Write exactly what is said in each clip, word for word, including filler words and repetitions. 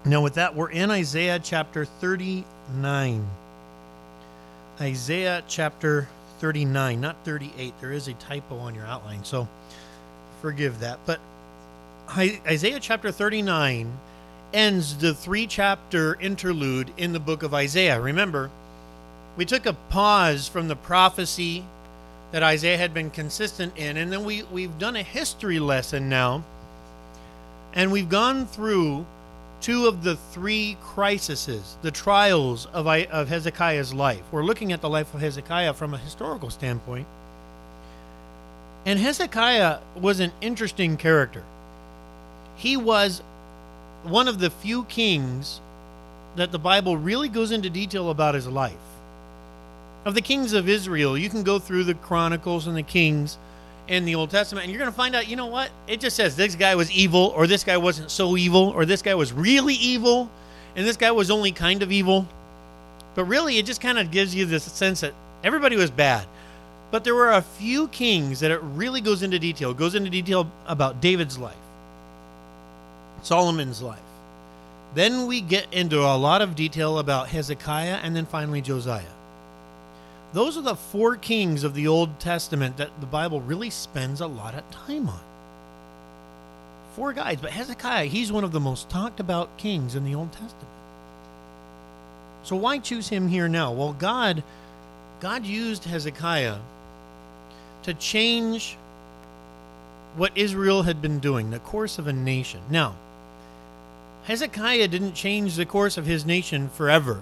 Now with that, we're in Isaiah chapter thirty-nine. Isaiah chapter thirty-nine, not thirty-eight. There is a typo on your outline, so forgive that. But Isaiah chapter thirty-nine ends the three-chapter interlude in the book of Isaiah. Remember, we took a pause from the prophecy that Isaiah had been consistent in, and then we, we've done a history lesson now, and we've gone through two of the three crises, the trials of, of Hezekiah's life. We're looking at the life of Hezekiah from a historical standpoint. And Hezekiah was an interesting character. He was one of the few kings that the Bible really goes into detail about his life. Of the kings of Israel, you can go through the Chronicles and the Kings in the Old Testament, and you're going to find out, you know what? It just says this guy was evil, or this guy wasn't so evil, or this guy was really evil, and this guy was only kind of evil. But really, it just kind of gives you this sense that everybody was bad. But there were a few kings that it really goes into detail. It goes into detail about David's life, Solomon's life. Then we get into a lot of detail about Hezekiah, and then finally Josiah. Those are the four kings of the Old Testament that the Bible really spends a lot of time on. Four guys, but Hezekiah, he's one of the most talked about kings in the Old Testament. So why choose him here now? Well, God, God used Hezekiah to change what Israel had been doing, the course of a nation. Now, Hezekiah didn't change the course of his nation forever,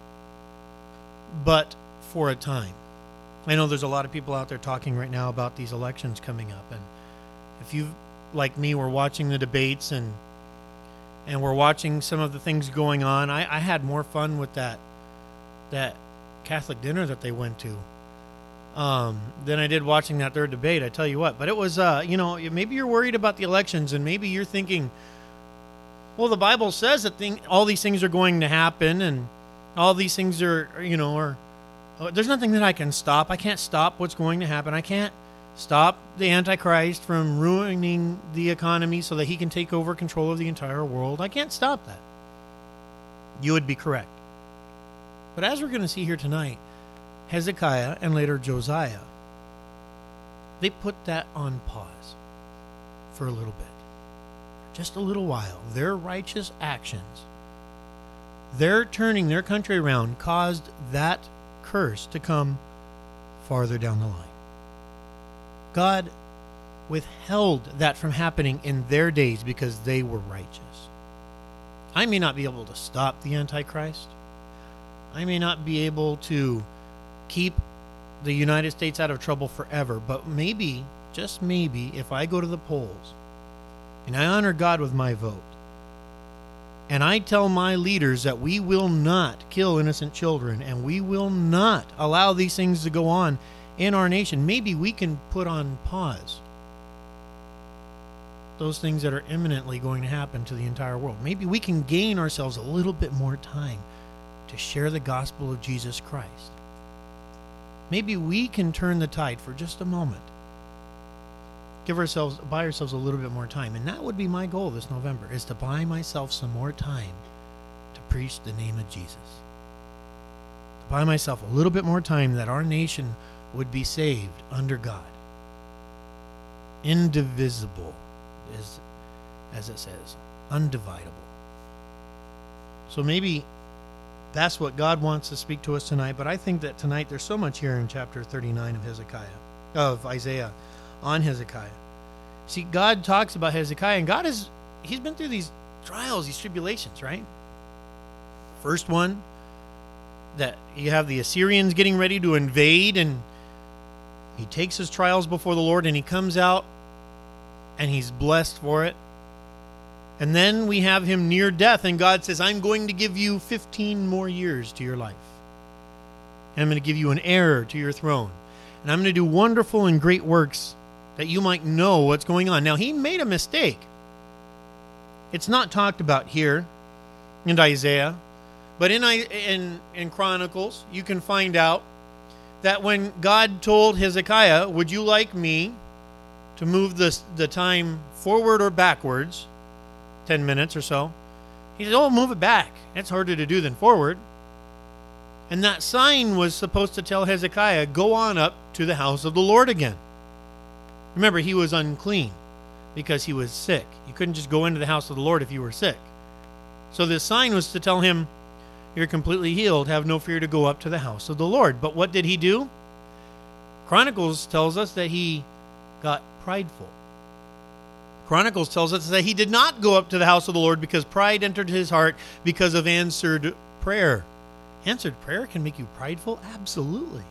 but for a time. I know there's a lot of people out there talking right now about these elections coming up, and if you, like me, were watching the debates and and we're watching some of the things going on, I, I had more fun with that that Catholic dinner that they went to um, than I did watching that third debate. I tell you what, but it was, uh, you know, maybe you're worried about the elections, and maybe you're thinking, well, the Bible says that thing, all these things are going to happen, and all these things are, you know, are there's nothing that I can stop. I can't stop what's going to happen. I can't stop the Antichrist from ruining the economy so that he can take over control of the entire world. I can't stop that. You would be correct. But as we're going to see here tonight, Hezekiah and later Josiah, they put that on pause for a little bit. Just a little while. Their righteous actions, their turning their country around, caused that curse to come farther down the line. God withheld that from happening in their days because they were righteous. I may not be able to stop the Antichrist. I may not be able to keep the United States out of trouble forever, but maybe, just maybe, if I go to the polls and I honor God with my vote, and I tell my leaders that we will not kill innocent children and we will not allow these things to go on in our nation, maybe we can put on pause those things that are imminently going to happen to the entire world. Maybe we can gain ourselves a little bit more time to share the gospel of Jesus Christ. Maybe we can turn the tide for just a moment. Give ourselves, buy ourselves a little bit more time. And that would be my goal this November, is to buy myself some more time to preach the name of Jesus. To buy myself a little bit more time that our nation would be saved under God. Indivisible, is, as it says, undividable. So maybe that's what God wants to speak to us tonight. But I think that tonight there's so much here in chapter thirty-nine of Hezekiah, of Isaiah, on Hezekiah. See, God talks about Hezekiah, and God is, he's been through these trials, these tribulations, right? First one, that you have the Assyrians getting ready to invade, and he takes his trials before the Lord, and he comes out, and he's blessed for it. And then we have him near death, and God says, I'm going to give you fifteen more years to your life. And I'm going to give you an heir to your throne. And I'm going to do wonderful and great works that you might know what's going on. Now, he made a mistake. It's not talked about here in Isaiah, but in, in, in Chronicles, you can find out that when God told Hezekiah, would you like me to move this, the time forward or backwards, ten minutes or so, He said, oh, move it back. That's harder to do than forward. And that sign was supposed to tell Hezekiah, go on up to the house of the Lord again. Remember, he was unclean because he was sick. You couldn't just go into the house of the Lord if you were sick. So this sign was to tell him, you're completely healed. Have no fear to go up to the house of the Lord. But what did he do? Chronicles tells us that he got prideful. Chronicles tells us that he did not go up to the house of the Lord because pride entered his heart because of answered prayer. Answered prayer can make you prideful? Absolutely.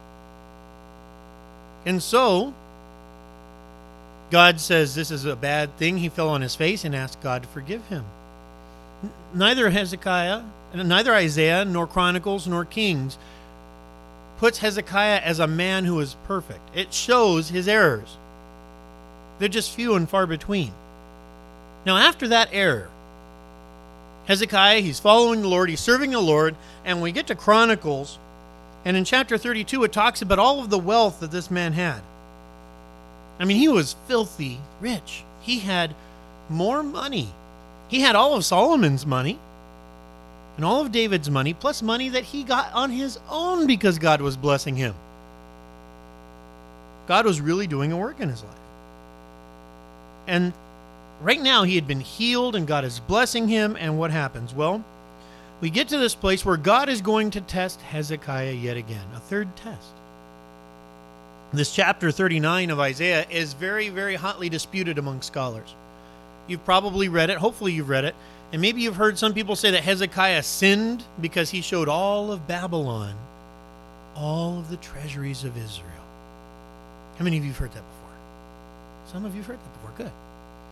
And so, God says this is a bad thing. He fell on his face and asked God to forgive him. Neither Hezekiah, neither Isaiah, nor Chronicles, nor Kings puts Hezekiah as a man who is perfect. It shows his errors. They're just few and far between. Now, after that error, Hezekiah, he's following the Lord, he's serving the Lord, and when we get to Chronicles, and in chapter thirty-two, it talks about all of the wealth that this man had. I mean, he was filthy rich. He had more money. He had all of Solomon's money and all of David's money, plus money that he got on his own because God was blessing him. God was really doing a work in his life. And right now he had been healed and God is blessing him. And what happens? Well, we get to this place where God is going to test Hezekiah yet again, a third test. This chapter thirty-nine of Isaiah is very, very hotly disputed among scholars. You've probably read it. Hopefully you've read it. And maybe you've heard some people say that Hezekiah sinned because he showed all of Babylon, all of the treasuries of Israel. How many of you have heard that before? Some of you have heard that before. Good.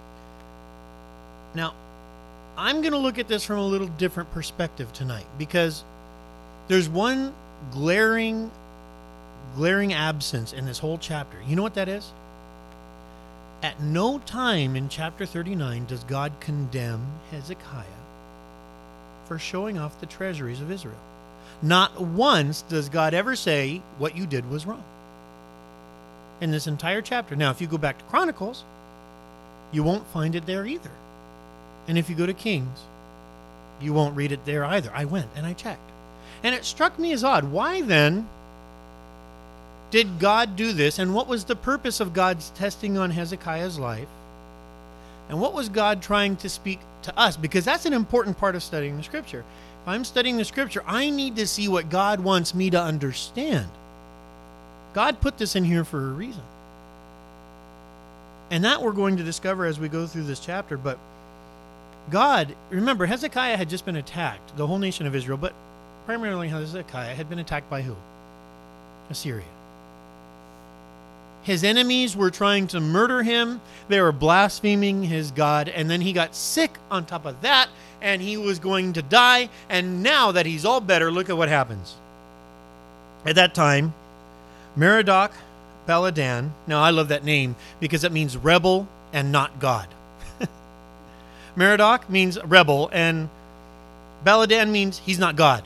Now, I'm going to look at this from a little different perspective tonight because there's one glaring, glaring absence in this whole chapter. You know what that is? At no time in chapter thirty-nine does God condemn Hezekiah for showing off the treasuries of Israel. Not once does God ever say what you did was wrong in this entire chapter. Now, if you go back to Chronicles, you won't find it there either. And if you go to Kings, you won't read it there either. I went and I checked. And it struck me as odd. Why then did God do this? And what was the purpose of God's testing on Hezekiah's life? And what was God trying to speak to us? Because that's an important part of studying the Scripture. If I'm studying the Scripture, I need to see what God wants me to understand. God put this in here for a reason. And that we're going to discover as we go through this chapter. But God, remember, Hezekiah had just been attacked, the whole nation of Israel, but primarily Hezekiah had been attacked by who? Assyria. His enemies were trying to murder him. They were blaspheming his God. And then he got sick on top of that, and he was going to die. And now that he's all better, look at what happens. At that time, Merodach Baladan, now I love that name because it means rebel and not God. Merodach means rebel, and Baladan means he's not God.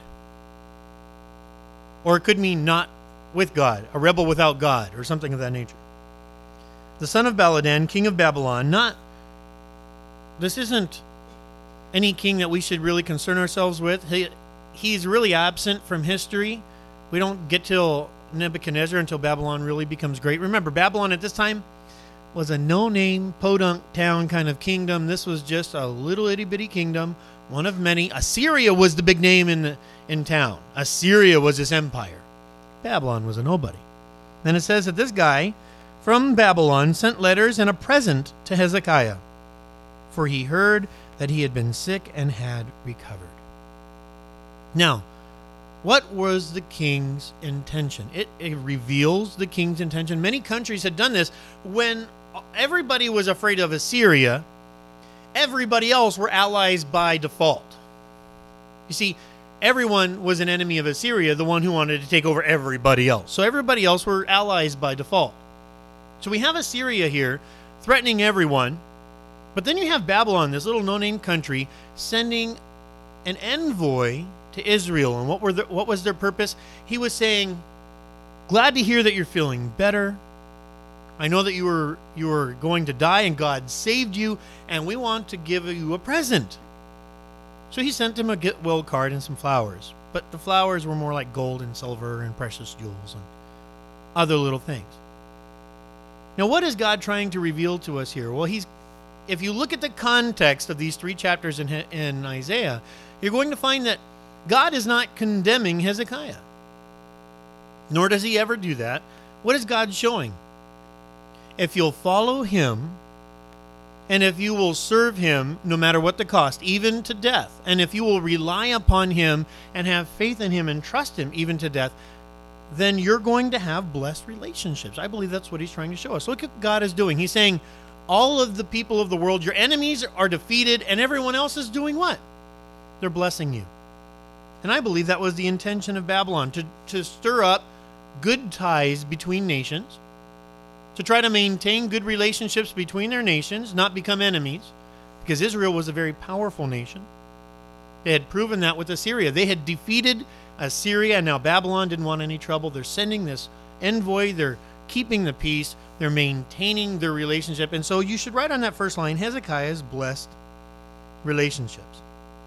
Or it could mean not with God, a rebel without God, or something of that nature. The son of Baladan, king of Babylon, not, this isn't any king that we should really concern ourselves with. He, he's really absent from history. We don't get till Nebuchadnezzar until Babylon really becomes great. Remember, Babylon at this time was a no-name, podunk town kind of kingdom. This was just a little itty-bitty kingdom, one of many. Assyria was the big name in, in town. Assyria was this empire. Babylon was a nobody. Then it says that this guy from Babylon sent letters and a present to Hezekiah, for he heard that he had been sick and had recovered. Now, what was the king's intention? It, it reveals the king's intention. Many countries had done this. When everybody was afraid of Assyria, everybody else were allies by default. You see, everyone was an enemy of Assyria, the one who wanted to take over everybody else. So everybody else were allies by default. So we have Assyria here threatening everyone, but then you have Babylon, this little no-name country, sending an envoy to Israel. And what were the, what was their purpose? He was saying, glad to hear that you're feeling better. I know that you were you were going to die and God saved you, and we want to give you a present. So he sent him a goodwill card and some flowers. But the flowers were more like gold and silver and precious jewels and other little things. Now, what is God trying to reveal to us here? Well, he's, if you look at the context of these three chapters in, in Isaiah, you're going to find that God is not condemning Hezekiah. Nor does he ever do that. What is God showing? If you'll follow him, and if you will serve him no matter what the cost, even to death, and if you will rely upon him and have faith in him and trust him even to death, then you're going to have blessed relationships. I believe that's what he's trying to show us. Look at what God is doing. He's saying all of the people of the world, your enemies are defeated, and everyone else is doing what? They're blessing you. And I believe that was the intention of Babylon, to, to stir up good ties between nations, to try to maintain good relationships between their nations, not become enemies, because Israel was a very powerful nation. They had proven that with Assyria. They had defeated Assyria, and now Babylon didn't want any trouble. They're sending this envoy. They're keeping the peace. They're maintaining their relationship. And so you should write on that first line, Hezekiah's blessed relationships.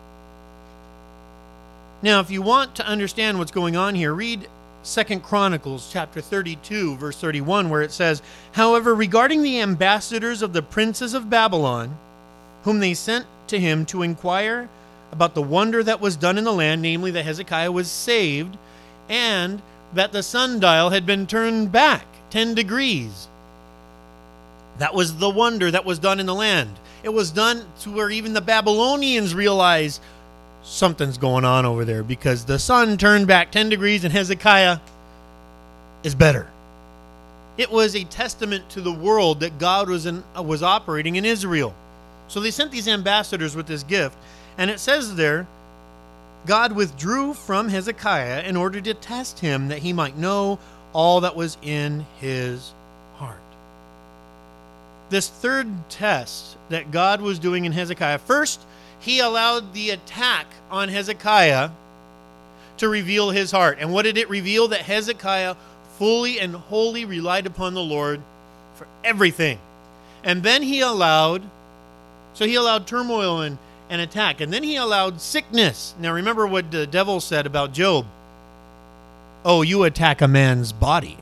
Now, if you want to understand what's going on here, read Second Chronicles chapter thirty-two, verse thirty-one, where it says, "However, regarding the ambassadors of the princes of Babylon, whom they sent to him to inquire about the wonder that was done in the land, namely that Hezekiah was saved, and that the sundial had been turned back ten degrees. That was the wonder that was done in the land. It was done to where even the Babylonians realized something's going on over there, because the sun turned back ten degrees and Hezekiah is better. It was a testament to the world that God was in, was operating in Israel. So they sent these ambassadors with this gift, and it says there, God withdrew from Hezekiah in order to test him, that he might know all that was in his heart. This third test that God was doing in Hezekiah, first, he allowed the attack on Hezekiah to reveal his heart. And what did it reveal? That Hezekiah fully and wholly relied upon the Lord for everything. And then he allowed, so he allowed turmoil and, and attack. And then he allowed sickness. Now remember what the devil said about Job. Oh, you attack a man's body.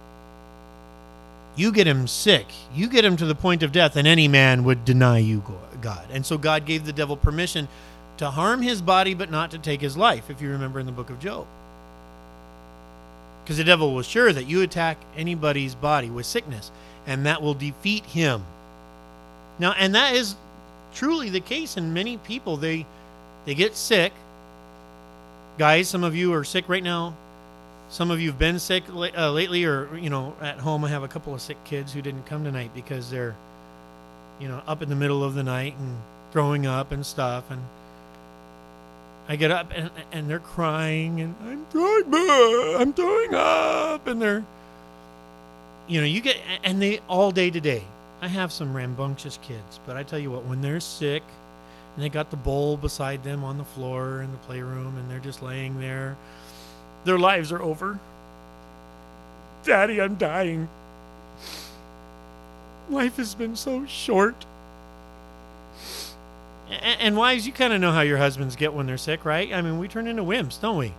You get him sick. You get him to the point of death, and any man would deny you, God. And so God gave the devil permission to harm his body, but not to take his life, if you remember in the book of Job. Because the devil was sure that you attack anybody's body with sickness, and that will defeat him. Now, and that is truly the case in many people. They, they get sick. Guys, some of you are sick right now. Some of you have been sick uh, lately, or, you know, at home I have a couple of sick kids who didn't come tonight because they're, you know, up in the middle of the night and throwing up and stuff. And I get up and, and they're crying and I'm throwing up, I'm throwing up. And they're, you know, you get, and they all day today. I have some rambunctious kids, but I tell you what, when they're sick and they got the bowl beside them on the floor in the playroom and they're just laying there, their lives are over. Daddy, I'm dying. Life has been so short. And, and wives, you kind of know how your husbands get when they're sick, right? I mean, we turn into wimps, don't we?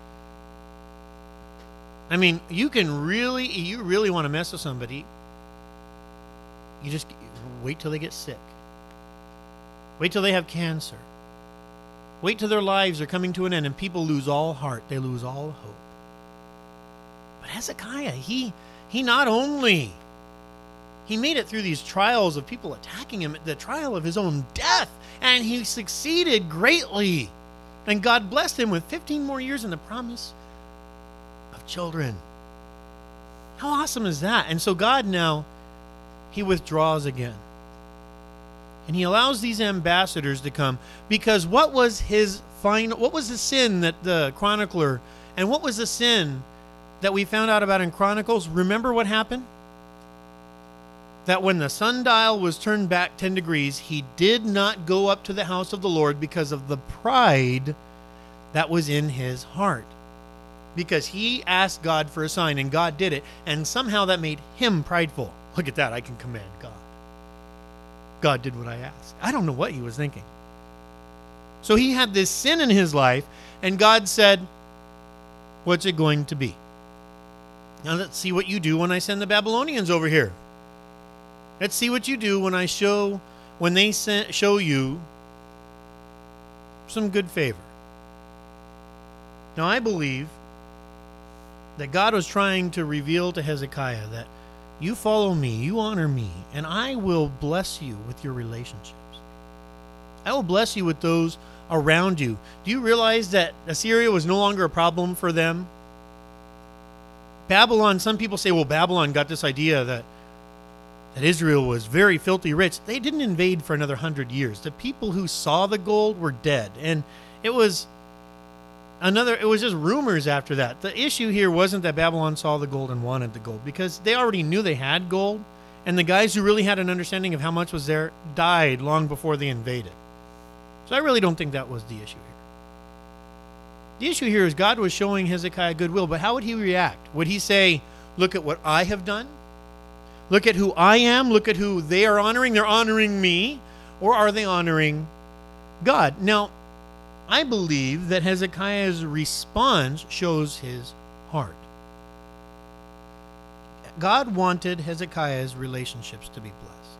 I mean, you can really, you really want to mess with somebody, you just wait till they get sick. Wait till they have cancer. Wait till their lives are coming to an end and people lose all heart. They lose all hope. But Hezekiah, he he not only, he made it through these trials of people attacking him, the trial of his own death, and he succeeded greatly. And God blessed him with fifteen more years and the promise of children. How awesome is that? And so God now, he withdraws again. And he allows these ambassadors to come, because what was his final, what was the sin that the chronicler, and what was the sin that we found out about in Chronicles? Remember what happened? That when the sundial was turned back ten degrees, he did not go up to the house of the Lord because of the pride that was in his heart. Because he asked God for a sign, and God did it, and somehow that made him prideful. Look at that, I can command God. God did what I asked. I don't know what he was thinking. So he had this sin in his life, and God said, what's it going to be? Now let's see what you do when I send the Babylonians over here. Let's see what you do when I show, when they send, show you some good favor. Now I believe that God was trying to reveal to Hezekiah that you follow me, you honor me, and I will bless you with your relationships. I will bless you with those around you. Do you realize that Assyria was no longer a problem for them? Babylon, some people say, well, Babylon got this idea that, that Israel was very filthy rich. They didn't invade for another hundred years. The people who saw the gold were dead. And it was another, it was just rumors after that. The issue here wasn't that Babylon saw the gold and wanted the gold, because they already knew they had gold. And the guys who really had an understanding of how much was there died long before they invaded. So I really don't think that was the issue here. The issue here is God was showing Hezekiah goodwill, but how would he react? Would he say, look at what I have done? Look at who I am? Look at who they are honoring? They're honoring me. Or are they honoring God? Now, I believe that Hezekiah's response shows his heart. God wanted Hezekiah's relationships to be blessed.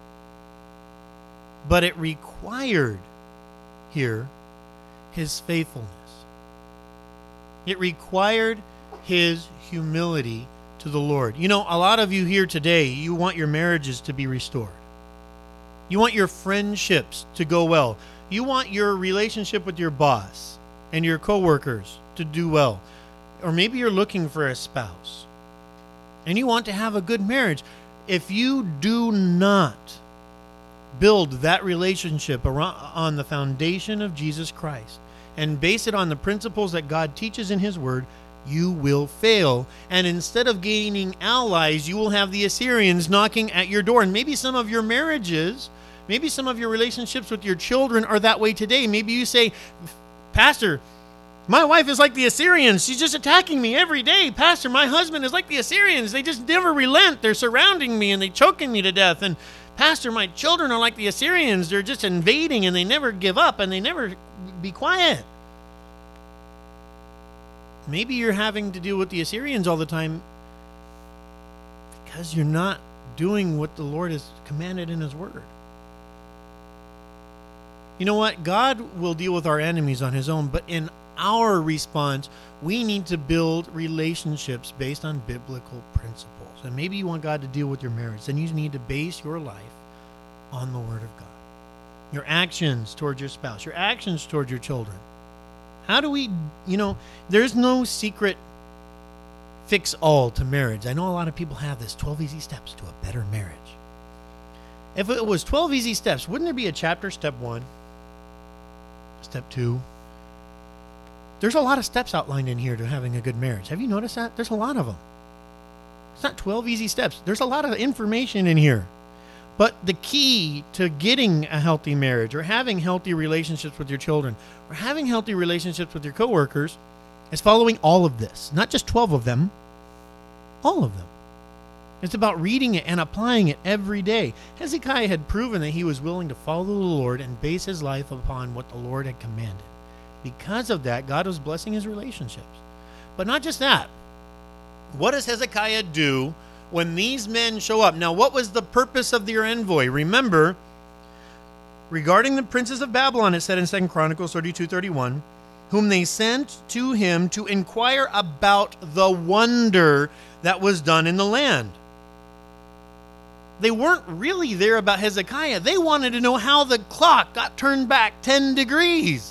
But it required here his faithfulness. It required his humility to the Lord. You know, a lot of you here today, you want your marriages to be restored. You want your friendships to go well. You want your relationship with your boss and your coworkers to do well. Or maybe you're looking for a spouse and you want to have a good marriage. If you do not build that relationship around, on the foundation of Jesus Christ and base it on the principles that God teaches in his word, you will fail. And instead of gaining allies, you will have the Assyrians knocking at your door. And maybe some of your marriages, maybe some of your relationships with your children are that way today. Maybe you say, Pastor, my wife is like the Assyrians. She's just attacking me every day. Pastor, my husband is like the Assyrians. They just never relent. They're surrounding me and they're choking me to death. And Pastor, my children are like the Assyrians. They're just invading and they never give up and they never be quiet. Maybe you're having to deal with the Assyrians all the time because you're not doing what the Lord has commanded in his word. You know what? God will deal with our enemies on his own, but in our response, we need to build relationships based on biblical principles. And maybe you want God to deal with your marriage, then you need to base your life on the word of God. Your actions towards your spouse, your actions towards your children. How do we, you know, there's no secret fix all to marriage. I know a lot of people have this twelve easy steps to a better marriage. If it was twelve easy steps, wouldn't there be a chapter, step one, step two? There's a lot of steps outlined in here to having a good marriage. Have you noticed that? There's a lot of them. It's not twelve easy steps. There's a lot of information in here. But the key to getting a healthy marriage or having healthy relationships with your children or having healthy relationships with your coworkers is following all of this. Not just twelve of them, all of them. It's about reading it and applying it every day. Hezekiah had proven that he was willing to follow the Lord and base his life upon what the Lord had commanded. Because of that, God was blessing his relationships. But not just that. What does Hezekiah do when these men show up? Now, what was the purpose of their envoy? Remember, regarding the princes of Babylon, it said in Second Chronicles thirty-two thirty-one, whom they sent to him to inquire about the wonder that was done in the land. They weren't really there about Hezekiah. They wanted to know how the clock got turned back ten degrees.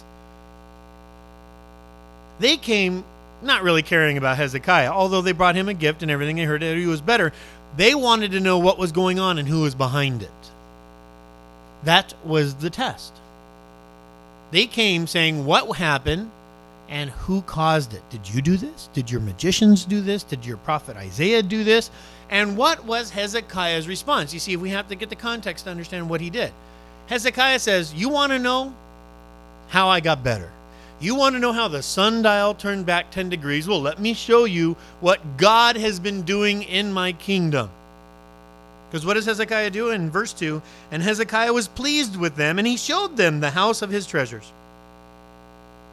They came not really caring about Hezekiah, although they brought him a gift and everything. They heard that he was better. They wanted to know what was going on and who was behind it. That was the test. They came saying, what happened and who caused it? Did you do this? Did your magicians do this? Did your prophet Isaiah do this? And what was Hezekiah's response? You see, we have to get the context to understand what he did. Hezekiah says, you want to know how I got better? You want to know how the sundial turned back ten degrees? Well, let me show you what God has been doing in my kingdom. Because what does Hezekiah do in verse two? And Hezekiah was pleased with them, and he showed them the house of his treasures.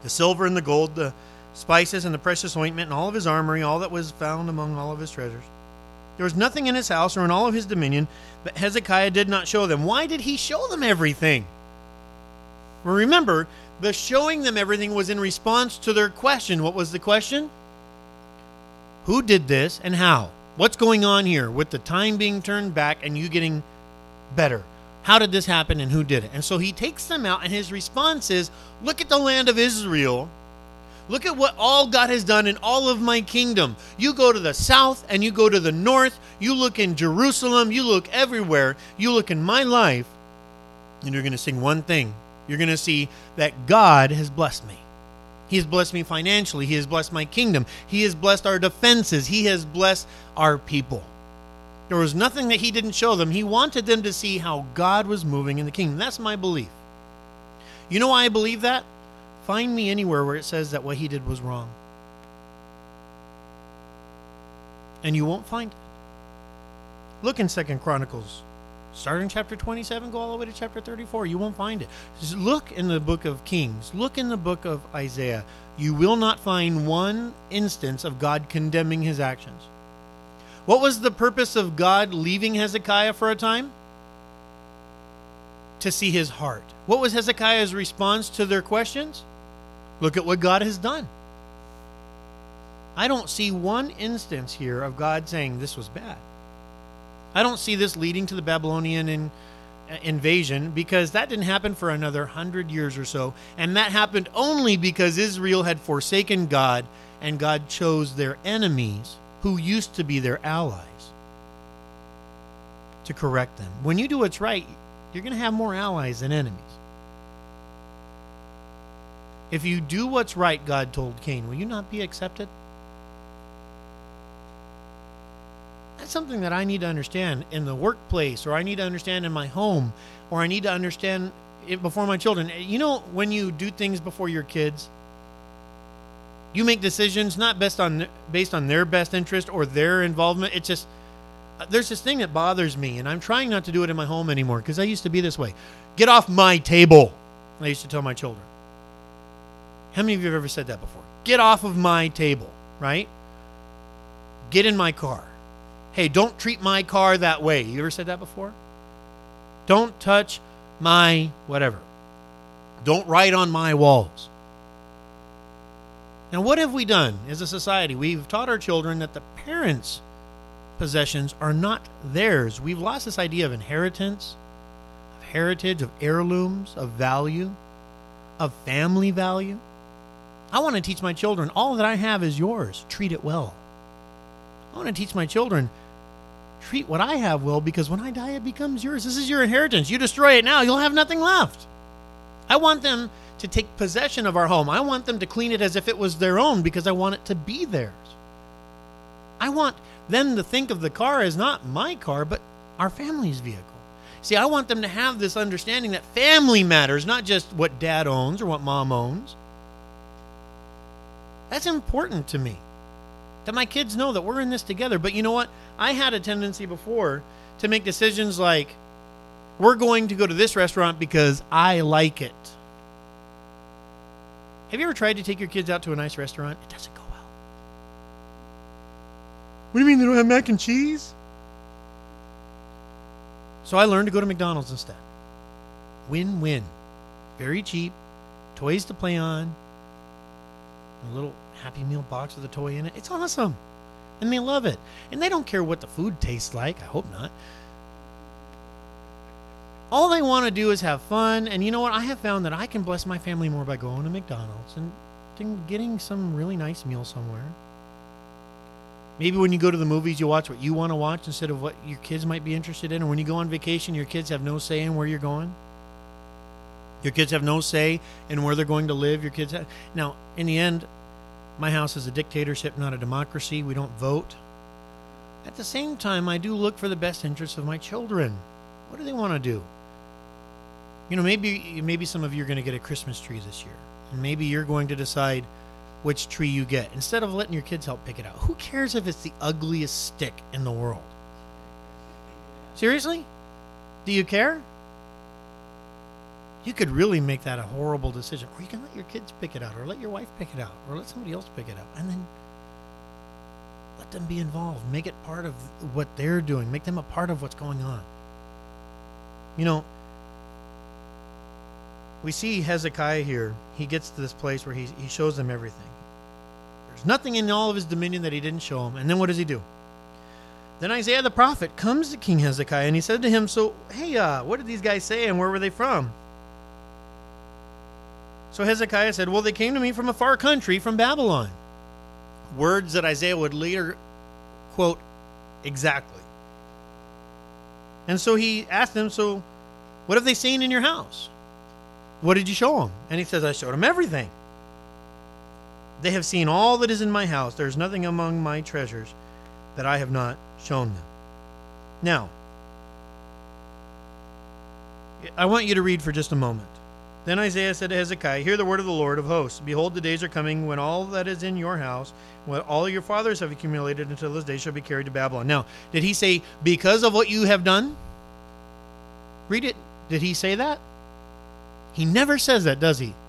the silver and the gold, the spices and the precious ointment, and all of his armory, all that was found among all of his treasures. There was nothing in his house or in all of his dominion, but Hezekiah did not show them. Why did he show them everything? Well, remember, the showing them everything was in response to their question. What was the question? Who did this and how? What's going on here with the time being turned back and you getting better? How did this happen and who did it? And so he takes them out, and his response is, look at the land of Israel. Look at what all God has done in all of my kingdom. You go to the south and you go to the north. You look in Jerusalem. You look everywhere. You look in my life, and you're going to sing one thing. You're going to see that God has blessed me. He has blessed me financially. He has blessed my kingdom. He has blessed our defenses. He has blessed our people. There was nothing that he didn't show them. He wanted them to see how God was moving in the kingdom. That's my belief. You know why I believe that? Find me anywhere where it says that what he did was wrong. And you won't find it. Look in Second Chronicles. Start in chapter twenty-seven, go all the way to chapter thirty-four. You won't find it. Just look in the book of Kings. Look in the book of Isaiah. You will not find one instance of God condemning his actions. What was the purpose of God leaving Hezekiah for a time? To see his heart. What was Hezekiah's response to their questions? Look at what God has done. I don't see one instance here of God saying this was bad. I don't see this leading to the Babylonian in, uh, invasion, because that didn't happen for another hundred years or so. And that happened only because Israel had forsaken God, and God chose their enemies, who used to be their allies, to correct them. When you do what's right, you're going to have more allies than enemies. If you do what's right, God told Cain, will you not be accepted? That's something that I need to understand in the workplace, or I need to understand in my home, or I need to understand it before my children. You know, when you do things before your kids, you make decisions not based on based on their best interest or their involvement. It's just, there's this thing that bothers me, and I'm trying not to do it in my home anymore, because I used to be this way. Get off my table, I used to tell my children. How many of you have ever said that before? Get off of my table, right? Get in my car. Hey, don't treat my car that way. You ever said that before? Don't touch my whatever. Don't write on my walls. Now, what have we done as a society? We've taught our children that the parents' possessions are not theirs. We've lost this idea of inheritance, of heritage, of heirlooms, of value, of family value. I want to teach my children, all that I have is yours. Treat it well. I want to teach my children, treat what I have well, because when I die, it becomes yours. This is your inheritance. You destroy it now, you'll have nothing left. I want them to take possession of our home. I want them to clean it as if it was their own, because I want it to be theirs. I want them to think of the car as not my car, but our family's vehicle. See, I want them to have this understanding that family matters, not just what dad owns or what mom owns. That's important to me, that my kids know that we're in this together. But you know what? I had a tendency before to make decisions like, we're going to go to this restaurant because I like it. Have you ever tried to take your kids out to a nice restaurant? It doesn't go well. What do you mean they don't have mac and cheese? So I learned to go to McDonald's instead. Win-win. Very cheap. Toys to play on. A little Happy Meal box with a toy in it. It's awesome. And they love it. And they don't care what the food tastes like. I hope not. All they want to do is have fun. And you know what? I have found that I can bless my family more by going to McDonald's and getting some really nice meal somewhere. Maybe when you go to the movies, you watch what you want to watch instead of what your kids might be interested in. Or when you go on vacation, your kids have no say in where you're going. Your kids have no say in where they're going to live. Your kids have... Now, in the end, my house is a dictatorship, not a democracy. We don't vote. At the same time, I do look for the best interests of my children. What do they want to do? You know, maybe maybe some of you are going to get a Christmas tree this year. And maybe you're going to decide which tree you get, instead of letting your kids help pick it out. Who cares if it's the ugliest stick in the world? Seriously? Do you care? You could really make that a horrible decision. Or you can let your kids pick it out, or let your wife pick it out, or let somebody else pick it out. And then let them be involved. Make it part of what they're doing. Make them a part of what's going on. You know, we see Hezekiah here. He gets to this place where he, he shows them everything. There's nothing in all of his dominion that he didn't show them. And then what does he do? Then Isaiah the prophet comes to King Hezekiah, and he said to him, so, hey, uh, what did these guys say, and where were they from? So Hezekiah said, well, they came to me from a far country, from Babylon. Words that Isaiah would later quote exactly. And so he asked them, so what have they seen in your house? What did you show them? And he says, I showed them everything. They have seen all that is in my house. There is nothing among my treasures that I have not shown them. Now, I want you to read for just a moment. Then Isaiah said to Hezekiah, hear the word of the Lord of hosts. Behold, the days are coming when all that is in your house, what all your fathers have accumulated until this day, shall be carried to Babylon. Now, did he say, because of what you have done? Read it. Did he say that? He never says that, does he?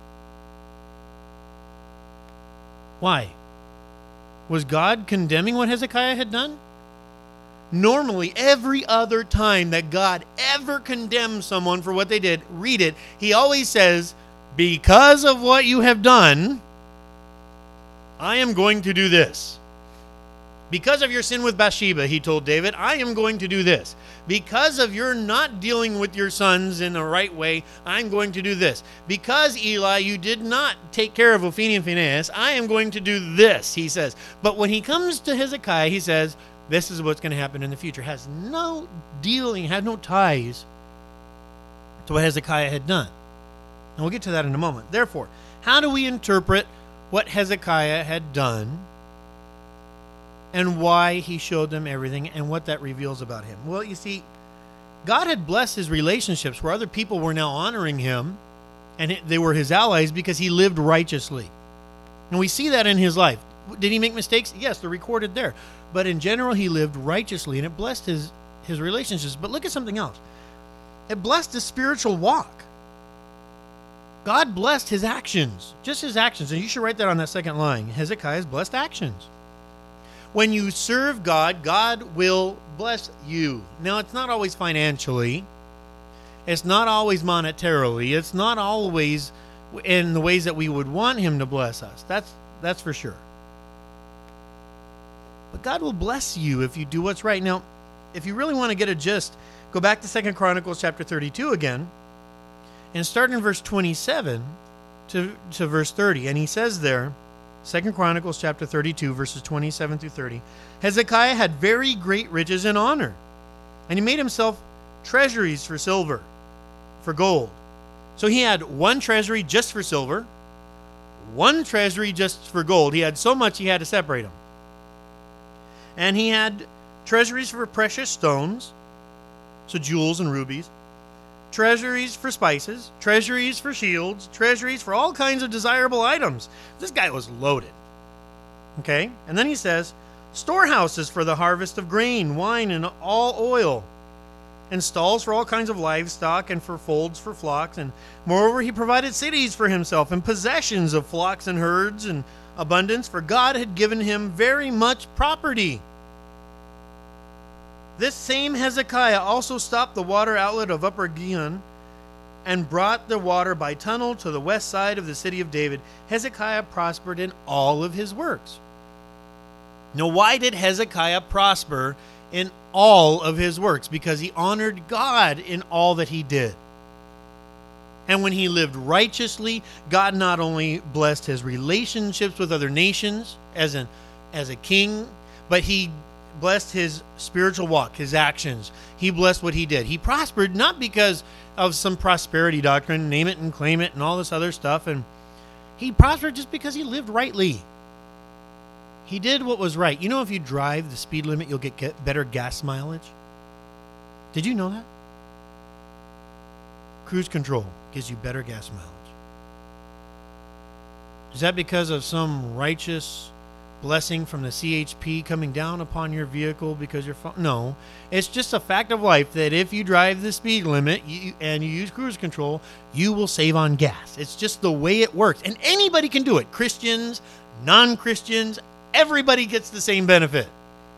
Why? Was God condemning what Hezekiah had done? Normally, every other time that God ever condemns someone for what they did, read it, he always says, because of what you have done, I am going to do this. Because of your sin with Bathsheba, he told David, I am going to do this. Because of your not dealing with your sons in the right way, I'm going to do this. Because, Eli, you did not take care of Hophni and Phinehas, I am going to do this, he says. But when he comes to Hezekiah, he says, this is what's going to happen in the future. Has no dealing, has no ties to what Hezekiah had done. And we'll get to that in a moment. Therefore, how do we interpret what Hezekiah had done and why he showed them everything and what that reveals about him? Well, you see, God had blessed his relationships where other people were now honoring him, and they were his allies because he lived righteously. And we see that in his life. Did he make mistakes? Yes, they're recorded there. But in general, he lived righteously, and it blessed his, his relationships. But look at something else. It blessed his spiritual walk. God blessed his actions, just his actions. And you should write that on that second line. Hezekiah's blessed actions. When you serve God, God will bless you. Now, it's not always financially. It's not always monetarily. It's not always in the ways that we would want him to bless us. That's, that's for sure. But God will bless you if you do what's right. Now, if you really want to get a gist, go back to Second Chronicles chapter thirty-two again, and start in verse twenty-seven to, to verse thirty. And he says there, Second Chronicles chapter thirty-two, verses twenty-seven through thirty, Hezekiah had very great riches and honor, and he made himself treasuries for silver, for gold. So he had one treasury just for silver, one treasury just for gold. He had so much he had to separate them. And he had treasuries for precious stones, so jewels and rubies, treasuries for spices, treasuries for shields, treasuries for all kinds of desirable items. This guy was loaded. Okay? And then he says, storehouses for the harvest of grain, wine, and all oil, and stalls for all kinds of livestock, and for folds for flocks. And moreover, he provided cities for himself, and possessions of flocks and herds, and abundance, for God had given him very much property. This same Hezekiah also stopped the water outlet of Upper Gihon and brought the water by tunnel to the west side of the city of David. Hezekiah prospered in all of his works. Now, why did Hezekiah prosper in all of his works? Because he honored God in all that he did. And when he lived righteously, God not only blessed his relationships with other nations as an as a king, but he blessed his spiritual walk, his actions. He blessed what he did. He prospered not because of some prosperity doctrine, name it and claim it and all this other stuff. And he prospered just because he lived rightly. He did what was right. You know, if you drive the speed limit, you'll get, get better gas mileage. Did you know that? Cruise control gives you better gas mileage. Is that because of some righteous blessing from the C H P coming down upon your vehicle because you're fo- no. It's just a fact of life that if you drive the speed limit you, and you use cruise control, you will save on gas. It's just the way it works, and anybody can do it. Christians, non-Christians, everybody gets the same benefit.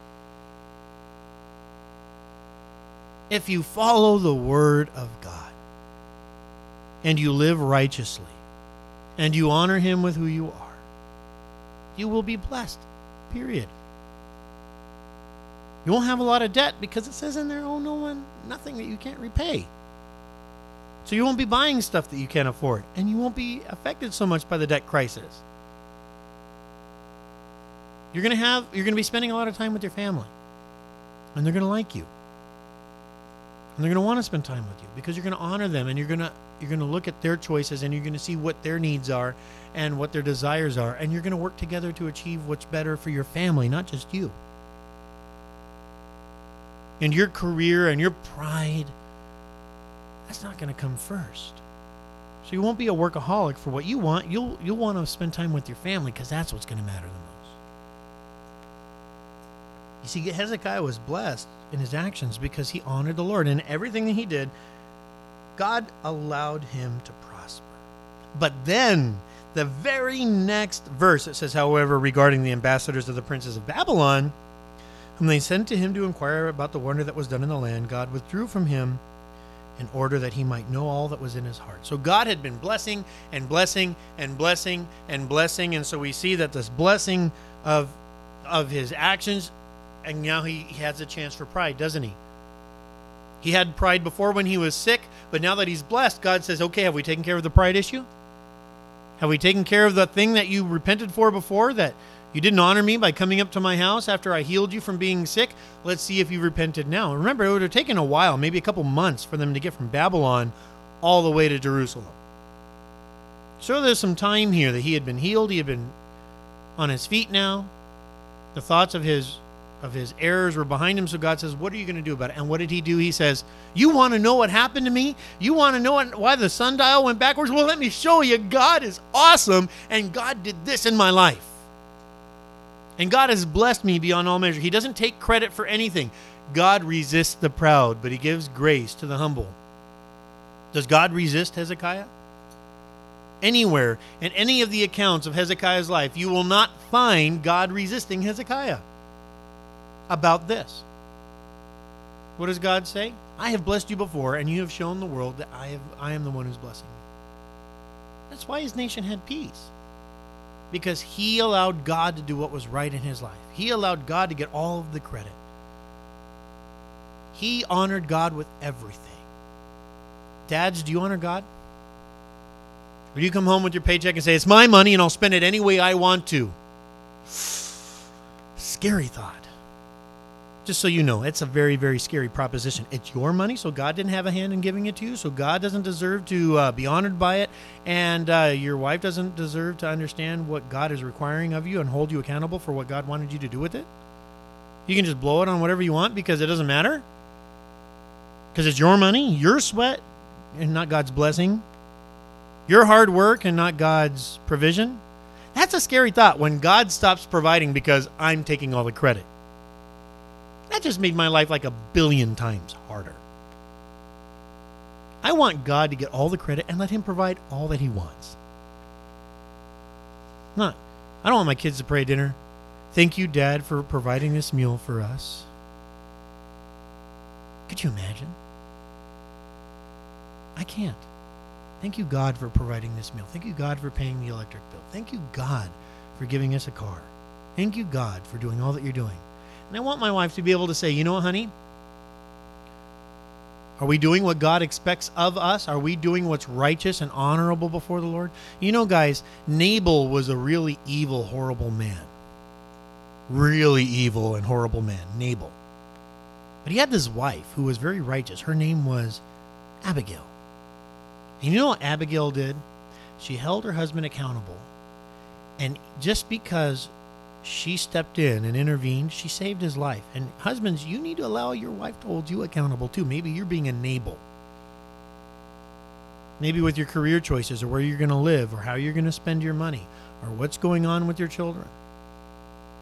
If you follow the word of God and you live righteously and you honor him with who you are, you will be blessed, period. You won't have a lot of debt because it says in there, oh, no one, nothing that you can't repay. So you won't be buying stuff that you can't afford, and you won't be affected so much by the debt crisis. You're going to have, you're going to be spending a lot of time with your family, and they're going to like you. And they're going to want to spend time with you because you're going to honor them, and you're going to you're going to look at their choices, and you're going to see what their needs are and what their desires are, and you're going to work together to achieve what's better for your family, not just you. And your career and your pride, that's not going to come first. So you won't be a workaholic for what you want. You'll you'll want to spend time with your family because that's what's going to matter the most. You see, Hezekiah was blessed in his actions because he honored the Lord. And everything that he did, God allowed him to prosper. But then, the very next verse, it says, however, regarding the ambassadors of the princes of Babylon, whom they sent to him to inquire about the wonder that was done in the land, God withdrew from him in order that he might know all that was in his heart. So God had been blessing and blessing and blessing and blessing. And so we see that this blessing of, of his actions, and now he, he has a chance for pride, doesn't he? He had pride before when he was sick, but now that he's blessed, God says, okay, have we taken care of the pride issue? Have we taken care of the thing that you repented for before, that you didn't honor me by coming up to my house after I healed you from being sick? Let's see if you repented now. Remember, it would have taken a while, maybe a couple months, for them to get from Babylon all the way to Jerusalem. So there's some time here that he had been healed. He had been on his feet now. The thoughts of his of his errors were behind him. So God says, what are you going to do about it? And what did he do? He says, you want to know what happened to me? You want to know what, why the sundial went backwards? Well, let me show you. God is awesome. And God did this in my life. And God has blessed me beyond all measure. He doesn't take credit for anything. God resists the proud, but he gives grace to the humble. Does God resist Hezekiah? Anywhere in any of the accounts of Hezekiah's life, you will not find God resisting Hezekiah about this. What does God say? I have blessed you before, and you have shown the world that I have I am the one who's blessing you. That's why his nation had peace. Because he allowed God to do what was right in his life. He allowed God to get all of the credit. He honored God with everything. Dads, do you honor God? Or do you come home with your paycheck and say, it's my money and I'll spend it any way I want to? Scary thought. Just so you know, it's a very, very scary proposition. It's your money, so God didn't have a hand in giving it to you, so God doesn't deserve to uh, be honored by it, and uh, your wife doesn't deserve to understand what God is requiring of you and hold you accountable for what God wanted you to do with it. You can just blow it on whatever you want because it doesn't matter. Because it's your money, your sweat, and not God's blessing. Your hard work and not God's provision. That's a scary thought when God stops providing because I'm taking all the credit. That just made my life like a billion times harder. I want God to get all the credit and let him provide all that he wants. Not, I don't want my kids to pray at dinner, thank you, Dad, for providing this meal for us. Could you imagine? I can't. Thank you, God, for providing this meal. Thank you, God, for paying the electric bill. Thank you, God, for giving us a car. Thank you, God, for doing all that you're doing. And I want my wife to be able to say, you know what, honey? Are we doing what God expects of us? Are we doing what's righteous and honorable before the Lord? You know, guys, Nabal was a really evil, horrible man. Really evil and horrible man, Nabal. But he had this wife who was very righteous. Her name was Abigail. And you know what Abigail did? She held her husband accountable. And just because she stepped in and intervened, she saved his life. And husbands, you need to allow your wife to hold you accountable too. Maybe you're being a Nabal. Maybe with your career choices, or where you're going to live, or how you're going to spend your money, or what's going on with your children.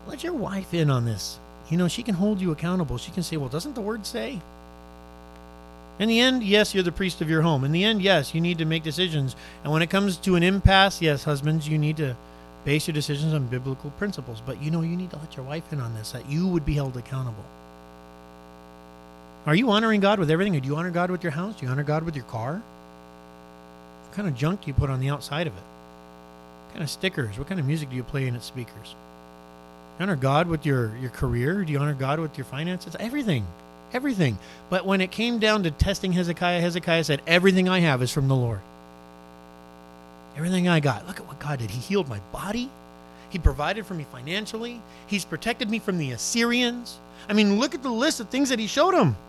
let your wife in on this. You know, she can hold you accountable. She can say, well, doesn't the word say? In the end, yes, you're the priest of your home. In the end, yes, you need to make decisions. And when it comes to an impasse, yes, husbands, you need to base your decisions on biblical principles. But, you know, you need to let your wife in on this, that you would be held accountable. Are you honoring God with everything? Or do you honor God with your house? Do you honor God with your car? What kind of junk do you put on the outside of it? What kind of stickers? What kind of music do you play in its speakers? Do you honor God with your, your career? Do you honor God with your finances? Everything. Everything. But when it came down to testing Hezekiah, Hezekiah said, everything I have is from the Lord. Everything I got. Look at what God did. He healed my body. He provided for me financially. He's protected me from the Assyrians. I mean, look at the list of things that he showed him.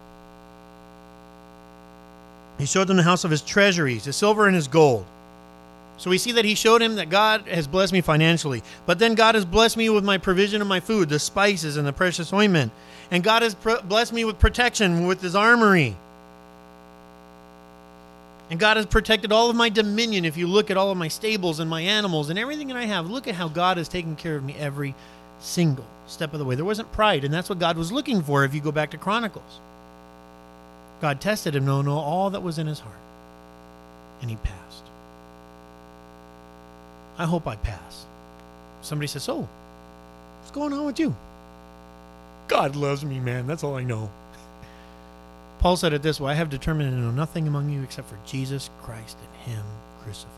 He showed them the house of his treasuries, his silver and his gold. So we see that he showed him that God has blessed me financially. But then God has blessed me with my provision of my food, the spices and the precious ointment. And God has pr- blessed me with protection with his armory. And God has protected all of my dominion. If you look at all of my stables and my animals and everything that I have, look at how God has taken care of me every single step of the way. There wasn't pride, and that's what God was looking for if you go back to Chronicles. God tested him to know all that was in his heart. And he passed. I hope I pass. Somebody says, so, what's going on with you? God loves me, man. That's all I know. Paul said it this way, I have determined to know nothing among you except for Jesus Christ and him crucified.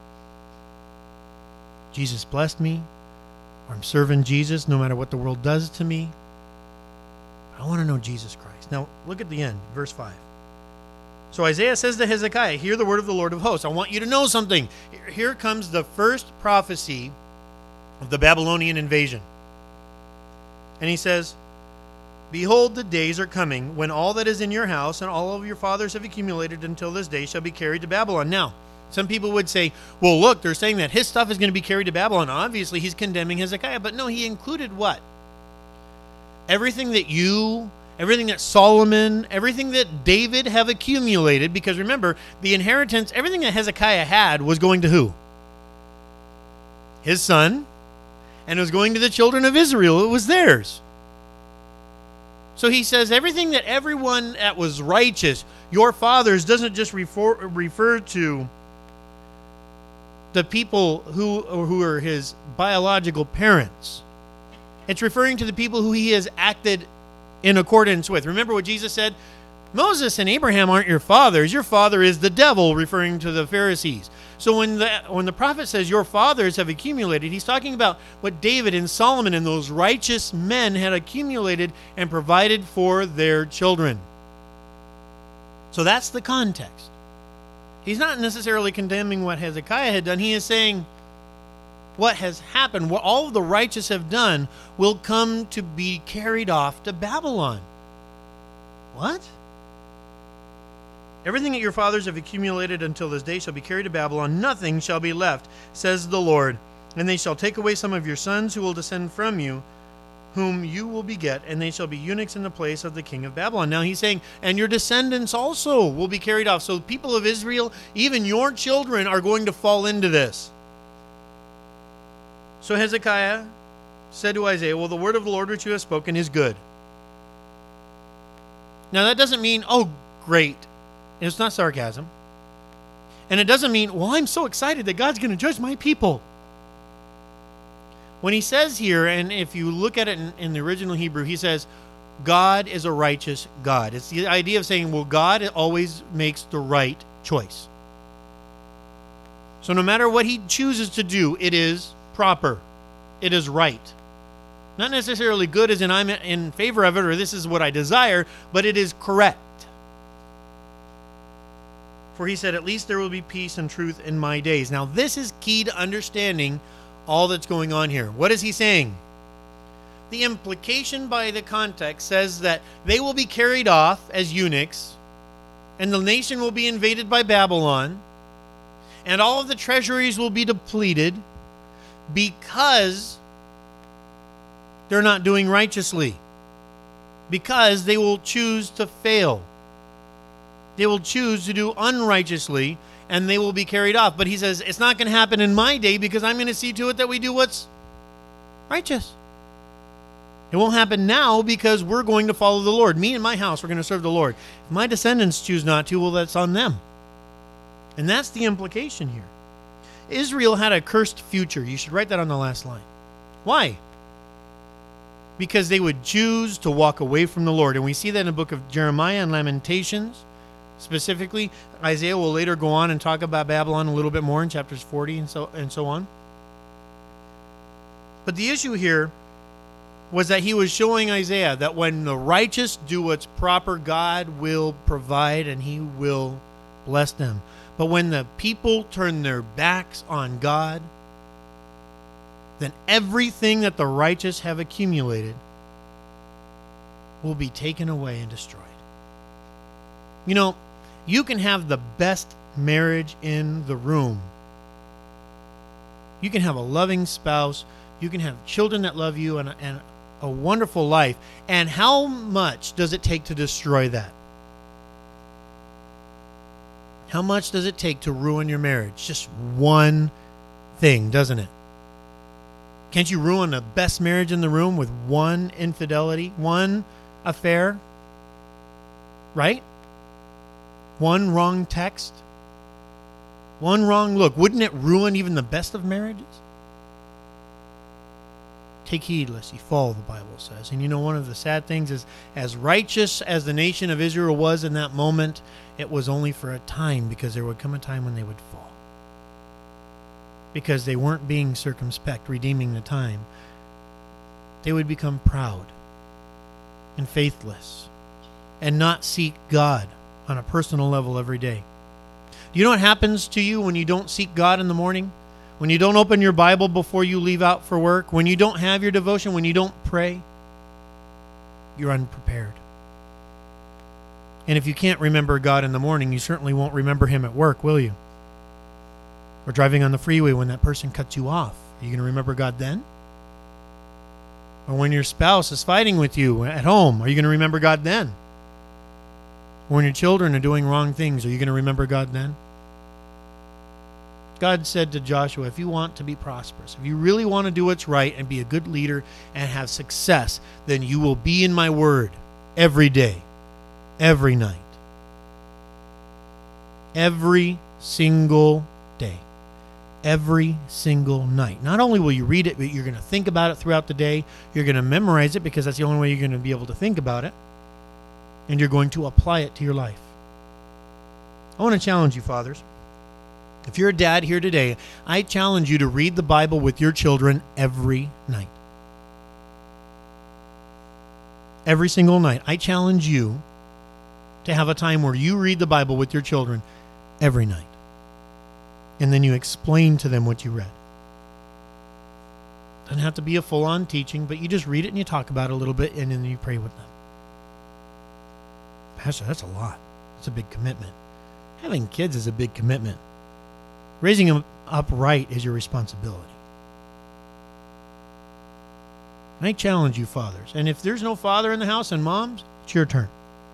Jesus blessed me. I'm serving Jesus no matter what the world does to me. I want to know Jesus Christ. Now, look at the end, verse five. So Isaiah says to Hezekiah, hear the word of the Lord of hosts. I want you to know something. Here comes the first prophecy of the Babylonian invasion. And he says, behold, the days are coming when all that is in your house and all of your fathers have accumulated until this day shall be carried to Babylon. Now, some people would say, well, look, they're saying that his stuff is going to be carried to Babylon. Obviously, he's condemning Hezekiah. But no, he included what? Everything that you, everything that Solomon, everything that David have accumulated. Because remember, the inheritance, everything that Hezekiah had was going to who? His son. And it was going to the children of Israel. It was theirs. So he says everything that everyone that was righteous, your fathers, doesn't just refer, refer to the people who, who are his biological parents. It's referring to the people who he has acted in accordance with. Remember what Jesus said? Moses and Abraham aren't your fathers. Your father is the devil, referring to the Pharisees. So when the when the prophet says your fathers have accumulated, he's talking about what David and Solomon and those righteous men had accumulated and provided for their children. So that's the context. He's not necessarily condemning what Hezekiah had done. He is saying what has happened, what all of the righteous have done, will come to be carried off to Babylon. What? Everything that your fathers have accumulated until this day shall be carried to Babylon. Nothing shall be left, says the Lord. And they shall take away some of your sons who will descend from you, whom you will beget, and they shall be eunuchs in the place of the king of Babylon. Now he's saying, and your descendants also will be carried off. So the people of Israel, even your children, are going to fall into this. So Hezekiah said to Isaiah, well, the word of the Lord which you have spoken is good. Now that doesn't mean, oh, great. It's not sarcasm. And it doesn't mean, well, I'm so excited that God's going to judge my people. When he says here, and if you look at it in, in the original Hebrew, he says, God is a righteous God. It's the idea of saying, well, God always makes the right choice. So no matter what he chooses to do, it is proper. It is right. Not necessarily good as in I'm in favor of it or this is what I desire, but it is correct. For he said, at least there will be peace and truth in my days. Now this is key to understanding all that's going on here. What is he saying? The implication by the context says that they will be carried off as eunuchs, and the nation will be invaded by Babylon, and all of the treasuries will be depleted because they're not doing righteously, because they will choose to fail. They will choose to do unrighteously, and they will be carried off. But he says, it's not going to happen in my day because I'm going to see to it that we do what's righteous. It won't happen now because we're going to follow the Lord. Me and my house, we're going to serve the Lord. If my descendants choose not to, well, that's on them. And that's the implication here. Israel had a cursed future. You should write that on the last line. Why? Because they would choose to walk away from the Lord. And we see that in the book of Jeremiah and Lamentations. Specifically, Isaiah will later go on and talk about Babylon a little bit more in chapters forty and so and so on. But the issue here was that he was showing Isaiah that when the righteous do what's proper, God will provide and he will bless them. But when the people turn their backs on God, then everything that the righteous have accumulated will be taken away and destroyed. You know, you can have the best marriage in the room. You can have a loving spouse. You can have children that love you and, and a wonderful life. And how much does it take to destroy that? How much does it take to ruin your marriage? Just one thing, doesn't it? Can't you ruin the best marriage in the room with one infidelity, one affair? Right? One wrong text? One wrong look. Wouldn't it ruin even the best of marriages? Take heed lest ye fall, the Bible says. And you know, one of the sad things is, as righteous as the nation of Israel was in that moment, it was only for a time, because there would come a time when they would fall. Because they weren't being circumspect, redeeming the time. They would become proud and faithless and not seek God on a personal level every day. Do you know what happens to you when you don't seek God in the morning? When you don't open your Bible before you leave out for work? When you don't have your devotion? When you don't pray? You're unprepared. And if you can't remember God in the morning, you certainly won't remember Him at work, will you? Or driving on the freeway when that person cuts you off. Are you going to remember God then? Or when your spouse is fighting with you at home, are you going to remember God then? Or when your children are doing wrong things, are you going to remember God then? God said to Joshua, if you want to be prosperous, if you really want to do what's right and be a good leader and have success, then you will be in my word every day, every night, every single day, every single night. Not only will you read it, but you're going to think about it throughout the day. You're going to memorize it, because that's the only way you're going to be able to think about it. And you're going to apply it to your life. I want to challenge you, fathers. If you're a dad here today, I challenge you to read the Bible with your children every night. Every single night. I challenge you to have a time where you read the Bible with your children every night. And then you explain to them what you read. Doesn't have to be a full-on teaching, but you just read it and you talk about it a little bit, and then you pray with them. Pastor, that's a lot. It's a big commitment. Having kids is a big commitment. Raising them up right is your responsibility. And I challenge you, fathers. And if there's no father in the house and moms, it's your turn.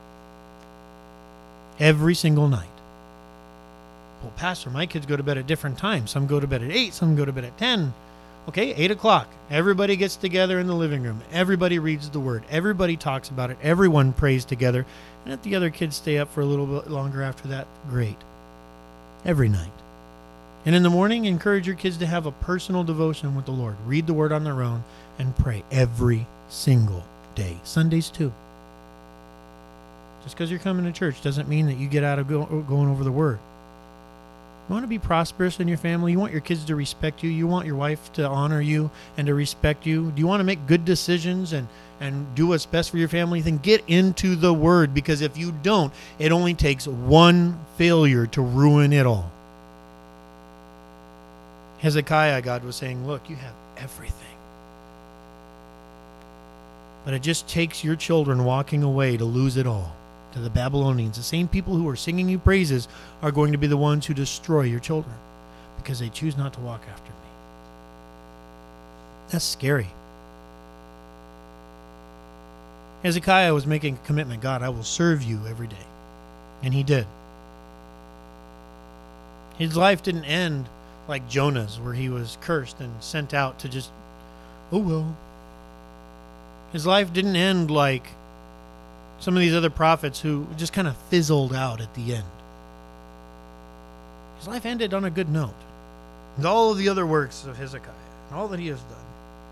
Every single night. Well, Pastor, my kids go to bed at different times. Some go to bed at eight, some go to bed at ten. Okay, eight o'clock. Everybody gets together in the living room. Everybody reads the Word. Everybody talks about it. Everyone prays together. And if the other kids stay up for a little bit longer after that, great. Every night. And in the morning, encourage your kids to have a personal devotion with the Lord. Read the Word on their own and pray every single day. Sundays too. Just because you're coming to church doesn't mean that you get out of go, going over the Word. You want to be prosperous in your family? You want your kids to respect you? You want your wife to honor you and to respect you? Do you want to make good decisions and, and do what's best for your family? Then get into the Word, because if you don't, it only takes one failure to ruin it all. Hezekiah, God was saying, look, you have everything. But it just takes your children walking away to lose it all to the Babylonians. The same people who are singing you praises are going to be the ones who destroy your children because they choose not to walk after me. That's scary. Hezekiah was making a commitment. God, I will serve you every day. And he did. His life didn't end like Jonah's, where he was cursed and sent out to just, oh well. His life didn't end like some of these other prophets who just kind of fizzled out at the end. His life ended on a good note. And all of the other works of Hezekiah, all that he has done.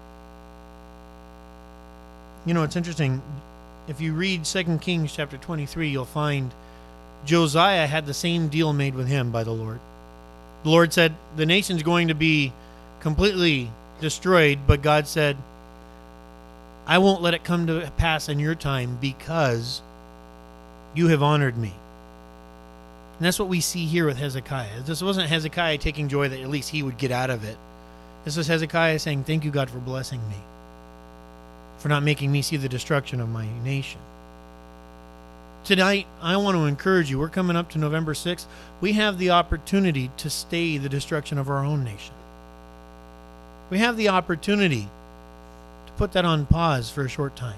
You know, it's interesting. If you read Second Kings chapter twenty-three, you'll find Josiah had the same deal made with him by the Lord. The Lord said, the nation's going to be completely destroyed, but God said, I won't let it come to pass in your time because you have honored me. And that's what we see here with Hezekiah. This wasn't Hezekiah taking joy that at least he would get out of it. This was Hezekiah saying, thank you, God, for blessing me, for not making me see the destruction of my nation. Tonight, I want to encourage you. We're coming up to November sixth. We have the opportunity to stay the destruction of our own nation. We have the opportunity to put that on pause for a short time.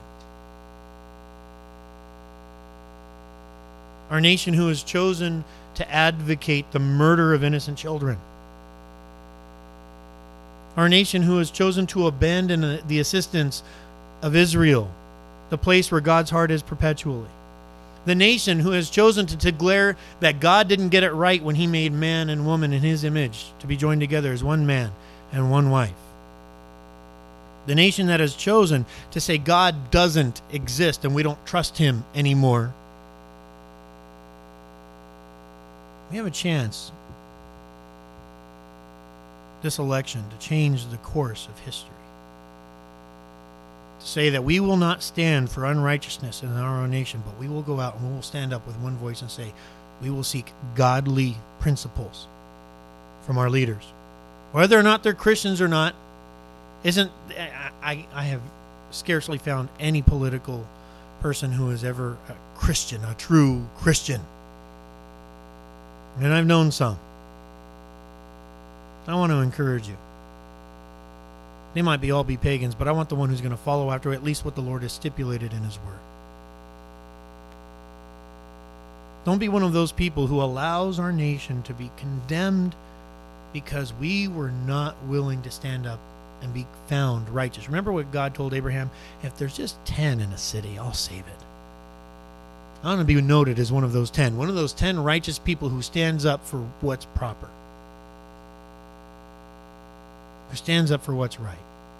Our nation who has chosen to advocate the murder of innocent children. Our nation who has chosen to abandon the assistance of Israel, the place where God's heart is perpetually. The nation who has chosen to declare that God didn't get it right when he made man and woman in his image to be joined together as one man and one wife. The nation that has chosen to say God doesn't exist and we don't trust him anymore. We have a chance this election to change the course of history. To say that we will not stand for unrighteousness in our own nation, but we will go out and we will stand up with one voice and say, we will seek godly principles from our leaders. Whether or not they're Christians or not, isn't I, I have scarcely found any political person who is ever a Christian, a true Christian. And I've known some. I want to encourage you. They might be all be pagans, but I want the one who's going to follow after at least what the Lord has stipulated in his word. Don't be one of those people who allows our nation to be condemned because we were not willing to stand up and be found righteous. Remember what God told Abraham? If there's just ten in a city, I'll save it. I want to be noted as one of those ten. One of those ten righteous people who stands up for what's proper. Who stands up for what's right.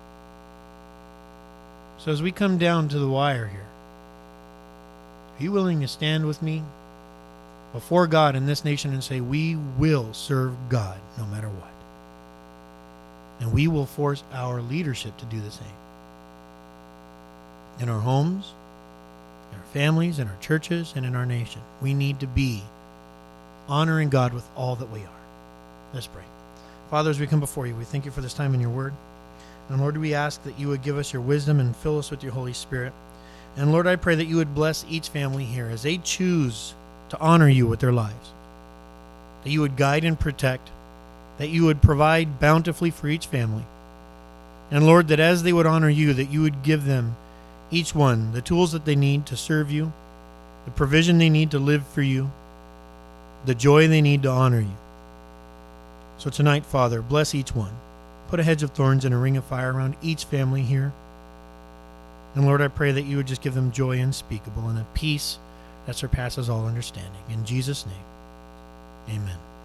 So as we come down to the wire here, are you willing to stand with me before God in this nation and say, we will serve God no matter what? And we will force our leadership to do the same. In our homes, in our families, in our churches, and in our nation. We need to be honoring God with all that we are. Let's pray. Father, as we come before you, we thank you for this time in your word. And Lord, we ask that you would give us your wisdom and fill us with your Holy Spirit. And Lord, I pray that you would bless each family here as they choose to honor you with their lives. That you would guide and protect. That you would provide bountifully for each family. And Lord, that as they would honor you, that you would give them, each one, the tools that they need to serve you, the provision they need to live for you, the joy they need to honor you. So tonight, Father, bless each one. Put a hedge of thorns and a ring of fire around each family here. And Lord, I pray that you would just give them joy unspeakable and a peace that surpasses all understanding. In Jesus' name, amen.